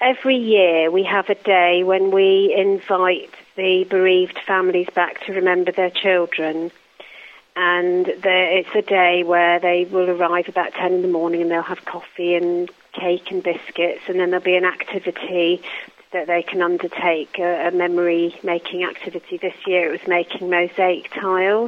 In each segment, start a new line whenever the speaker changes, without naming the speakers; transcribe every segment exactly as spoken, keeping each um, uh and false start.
every year we have a day when we invite the bereaved families back to remember their children. And the, it's a day where they will arrive about ten in the morning and they'll have coffee and cake and biscuits, and then there'll be an activity that they can undertake, a, a memory-making activity. This year it was making mosaic tiles.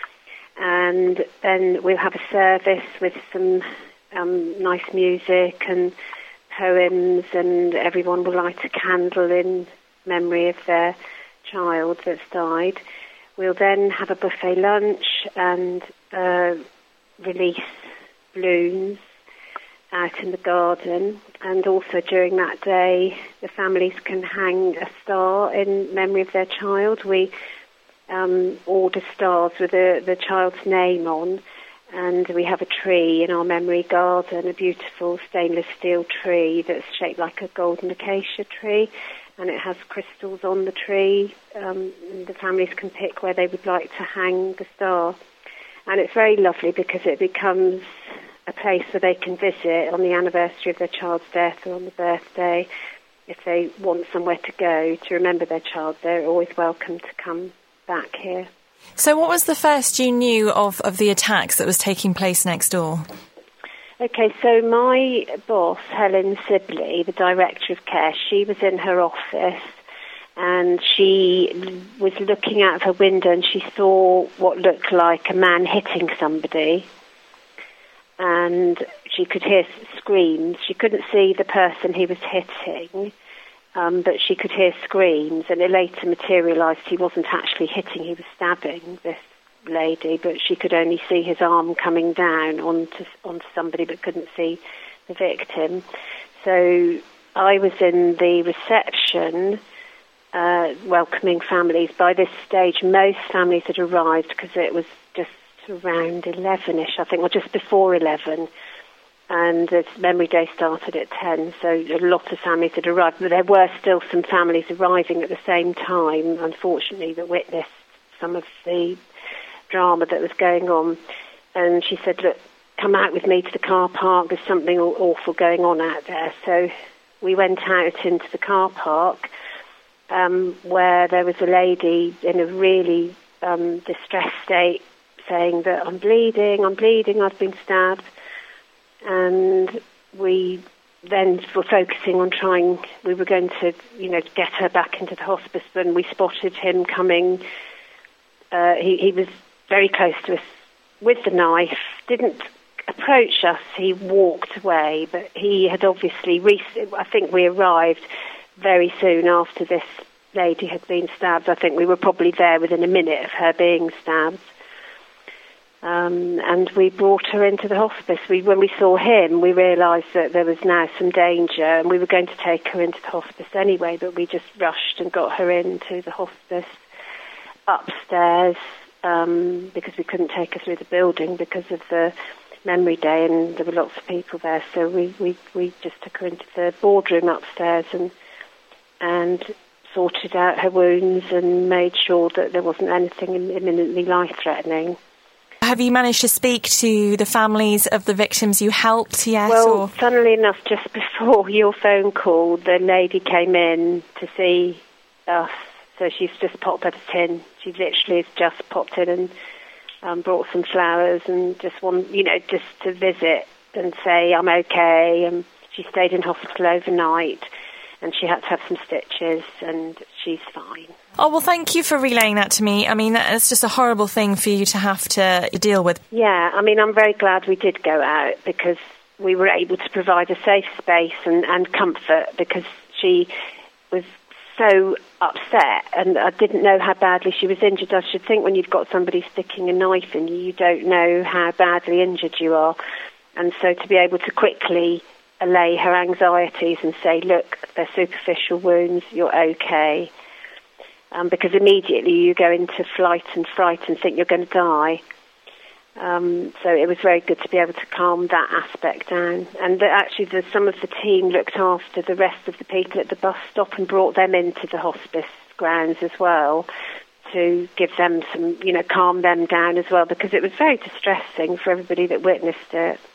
And then we'll have a service with some um, nice music and poems, and everyone will light a candle in memory of their child that's died. We'll then have a buffet lunch and uh, release balloons out in the garden. And also during that day, the families can hang a star in memory of their child. We um, order stars with the, the child's name on, and we have a tree in our memory garden, a beautiful stainless steel tree that's shaped like a golden acacia tree. And it has crystals on the tree. Um, and the families can pick where they would like to hang the star. And it's very lovely because it becomes a place where they can visit on the anniversary of their child's death or on the birthday. If they want somewhere to go to remember their child, they're always welcome to come back here.
So what was the first you knew of, of the attacks that was taking place next door?
Okay, so my boss, Helen Sibley, the director of care, she was in her office and she was looking out of her window and she saw what looked like a man hitting somebody, and she could hear screams. She couldn't see the person he was hitting, um, but she could hear screams, and it later materialised he wasn't actually hitting, he was stabbing this lady, but she could only see his arm coming down onto onto somebody but couldn't see the victim. So I was in the reception uh, welcoming families. By this stage most families had arrived because it was just around eleven-ish, I think, or just before eleven, and the memory day started at ten, so a lot of families had arrived, but there were still some families arriving at the same time, unfortunately, that witnessed some of the drama that was going on. And she said, look, come out with me to the car park, there's something awful going on out there. So we went out into the car park um, where there was a lady in a really um, distressed state saying that I'm bleeding, I'm bleeding, I've been stabbed. And we then were focusing on trying, we were going to, you know, get her back into the hospice, when we spotted him coming. Uh, he, he was very close to us with the knife, didn't approach us, he walked away, but he had obviously, rec- I think we arrived very soon after this lady had been stabbed. I think we were probably there within a minute of her being stabbed. Um, and we brought her into the hospice. We, when we saw him, we realised that there was now some danger, and we were going to take her into the hospice anyway, but we just rushed and got her into the hospice upstairs, um, because we couldn't take her through the building because of the memory day, and there were lots of people there. So we, we, we just took her into the boardroom upstairs and and sorted out her wounds and made sure that there wasn't anything imminently life-threatening.
Have you managed to speak to the families of the victims you helped yet?
Well,
or?
funnily enough, just before your phone call, the lady came in to see us. So she's just popped us in. She literally has just popped in and um, brought some flowers and just want, you know, just to visit and say I'm okay. And she stayed in hospital overnight, and she had to have some stitches, and she's fine.
Oh, well, thank you for relaying that to me. I mean, it's just a horrible thing for you to have to deal with.
Yeah, I mean, I'm very glad we did go out, because we were able to provide a safe space and, and comfort, because she was so upset, and I didn't know how badly she was injured. I should think when you've got somebody sticking a knife in you, you don't know how badly injured you are. And so to be able to quickly allay her anxieties and say, look, they're superficial wounds, you're okay. Um, because immediately you go into flight and fright and think you're going to die. Um, so it was very good to be able to calm that aspect down. And the, actually the, some of the team looked after the rest of the people at the bus stop and brought them into the hospice grounds as well, to give them some, you know, calm them down as well, because it was very distressing for everybody that witnessed it.